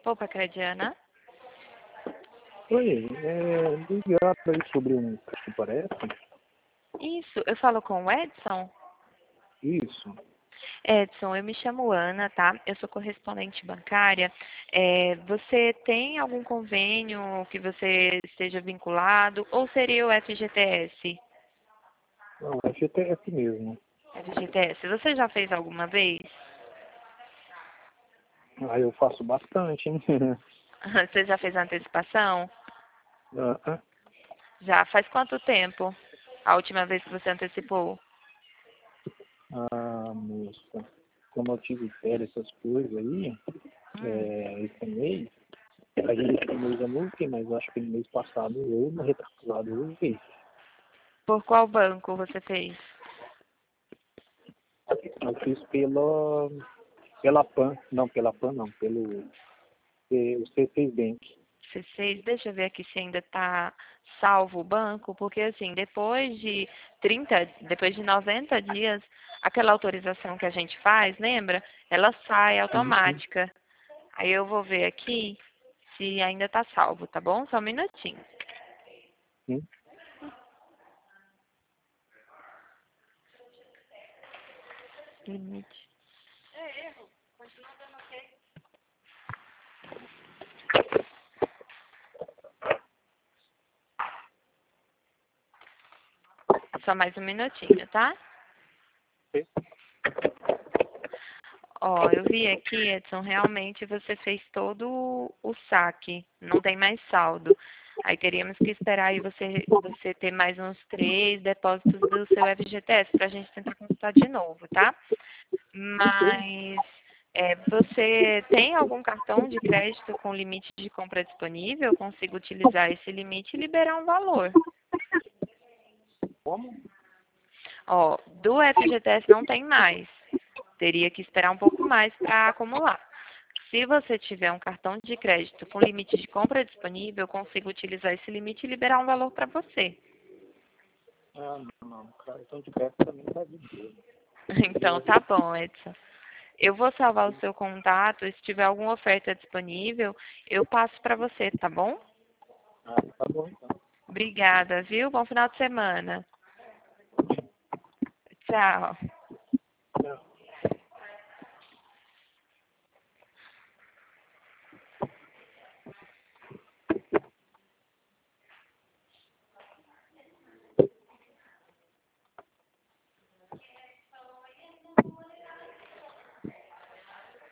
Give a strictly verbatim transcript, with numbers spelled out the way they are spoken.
Opa, Crediana. Oi, é, ligar aí sobre um que parece. Isso, eu falo com o Edson. Isso. Edson, eu me chamo Ana, tá? Eu sou correspondente bancária. É, você tem algum convênio que você esteja vinculado ou seria o F G T S? Não, é G T F mesmo. F G T S, você já fez alguma vez? Ah, eu faço bastante, hein? Você já fez a antecipação? ah, ah, Já. Faz quanto tempo a última vez que você antecipou? ah, moça, como eu tive férias, essas coisas aí, Hum. é, esse mês, a gente esse mês eu não vi, mas acho que no mês passado ou no retrasado eu vi. Por qual banco você fez? Eu fiz pela, pela PAN, não, pela PAN não, pelo eh, o C seis Bank. C seis, deixa eu ver aqui se ainda está salvo o banco, porque assim, depois de trinta, depois de noventa dias, aquela autorização que a gente faz, lembra? Ela sai Sim, sim, automática. Aí eu vou ver aqui se ainda está salvo, tá bom? Só um minutinho. sim. Limite. Só mais um minutinho, tá? Ó, eu vi aqui, Edson, realmente você fez todo o saque, não tem mais saldo. Aí teríamos que esperar aí você, você ter mais uns três depósitos do seu F G T S para a gente tentar consultar de novo, tá? Mas é, você tem algum cartão de crédito com limite de compra disponível? Eu consigo utilizar esse limite e liberar um valor. Como? Ó, do F G T S não tem mais. Teria que esperar um pouco mais para acumular. Se você tiver um cartão de crédito com limite de compra disponível, eu consigo utilizar esse limite e liberar um valor para você. Ah, não, não. Cartão de crédito também tá de boa. Então, tá bom, Edson. Eu vou salvar o seu contato. Se tiver alguma oferta disponível, eu passo para você, tá bom? Ah, tá bom então. Obrigada, viu? Bom final de semana. Tchau.